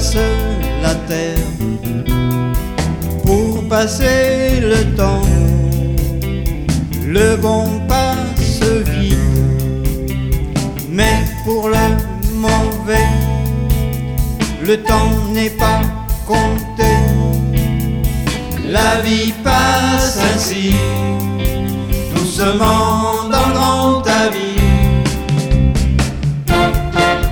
traverse la terre pour passer le temps. Le bon passe vite, mais pour le mauvais, le temps n'est pas compté. La vie passe ainsi, doucement dans le grand avis.